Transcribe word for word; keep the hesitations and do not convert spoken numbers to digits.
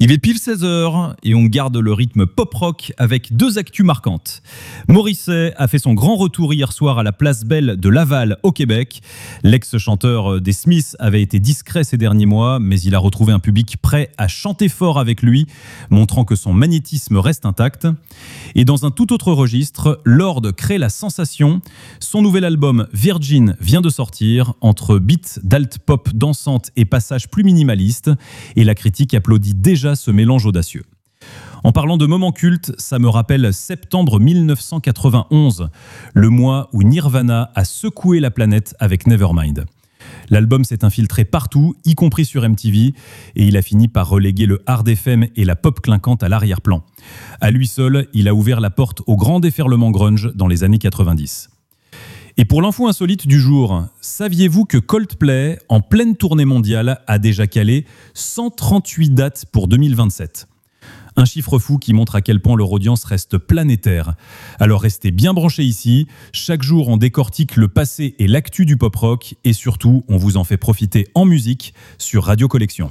Il est pile seize heures et on garde le rythme pop-rock avec deux actus marquantes. Morrissey a fait son grand retour hier soir à la Place Belle de Laval au Québec. L'ex-chanteur des Smiths avait été discret ces derniers mois, mais il a retrouvé un public prêt à chanter fort avec lui, montrant que son magnétisme reste intact. Et dans un tout autre registre, Lord crée la sensation. Son nouvel album Virgin vient de sortir, entre beats d'alt-pop dansante et passages plus minimalistes, et la critique applaudit déjà ce mélange audacieux. En parlant de moments cultes, ça me rappelle septembre mille neuf cent quatre-vingt-onze, le mois où Nirvana a secoué la planète avec Nevermind. L'album s'est infiltré partout, y compris sur M T V, et il a fini par reléguer le hard F M et la pop clinquante à l'arrière-plan. À lui seul, il a ouvert la porte au grand déferlement grunge dans les années quatre-vingt-dix. Et pour l'info insolite du jour, saviez-vous que Coldplay, en pleine tournée mondiale, a déjà calé cent trente-huit dates pour deux mille vingt-sept ? Un chiffre fou qui montre à quel point leur audience reste planétaire. Alors restez bien branchés ici. Chaque jour, on décortique le passé et l'actu du pop-rock. Et surtout, on vous en fait profiter en musique sur Radio Collection.